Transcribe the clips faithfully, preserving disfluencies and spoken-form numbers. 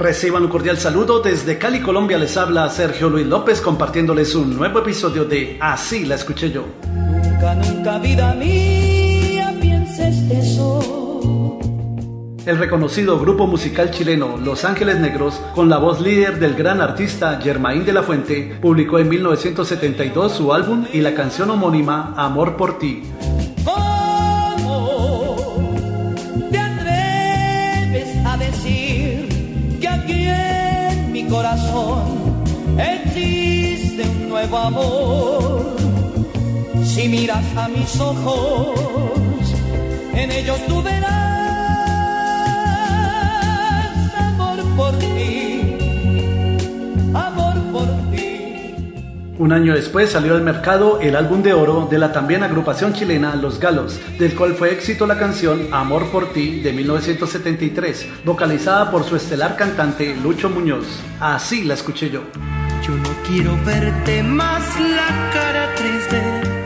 Reciban un cordial saludo desde Cali, Colombia. Les habla Sergio Luis López compartiéndoles un nuevo episodio de Así la escuché yo. Nunca, nunca, vida mía, pienses eso. El reconocido grupo musical chileno Los Ángeles Negros, con la voz líder del gran artista Germain de la Fuente, publicó en mil novecientos setenta y dos su álbum y la canción homónima Amor por ti. ¿Cómo te atreves a decir que aquí en mi corazón existe un nuevo amor? Si miras a mis ojos, en ellos tú verás amor por ti, amor por ti. Un año después salió al mercado el álbum de oro de la también agrupación chilena Los Galos, del cual fue éxito la canción Amor por ti de mil novecientos setenta y tres, vocalizada por su estelar cantante Lucho Muñoz. Así la escuché yo. Yo no quiero verte más la cara triste,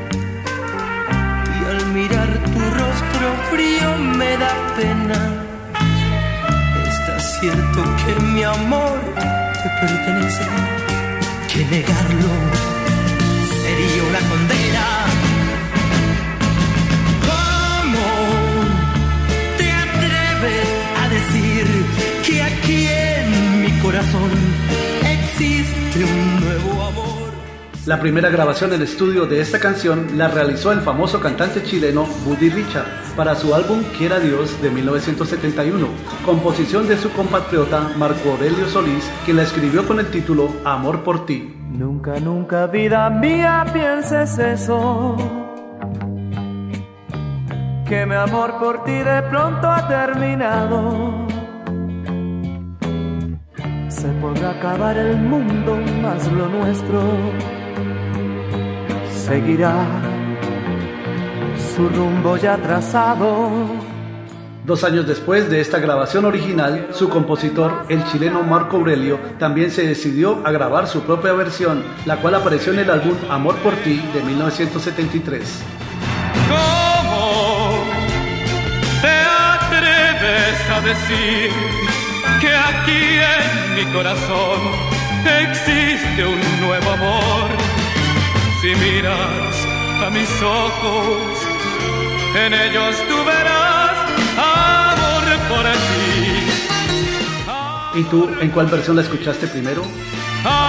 y al mirar tu rostro frío me da pena. Está cierto que mi amor te pertenece, que negarlo sería una condena. ¿Cómo te atreves a decir que aquí en mi corazón existe un nuevo amor? La primera grabación en estudio de esta canción la realizó el famoso cantante chileno Buddy Richard para su álbum Quiera Dios de mil novecientos setenta y uno, composición de su compatriota Marco Aurelio Solís, quien la escribió con el título Amor por ti. Nunca, nunca, vida mía, pienses eso, que mi amor por ti de pronto ha terminado. Se podrá acabar el mundo, mas lo nuestro seguirá su rumbo ya trazado. Dos años después de esta grabación original, su compositor, el chileno Marco Aurelio, también se decidió a grabar su propia versión, la cual apareció en el álbum Amor por ti de mil novecientos setenta y tres. ¿Cómo te atreves a decir que aquí en mi corazón existe un nuevo amor? Si miras a mis ojos, en ellos tú verás amor por ti. ¿Y tú en cuál versión la escuchaste primero? Amor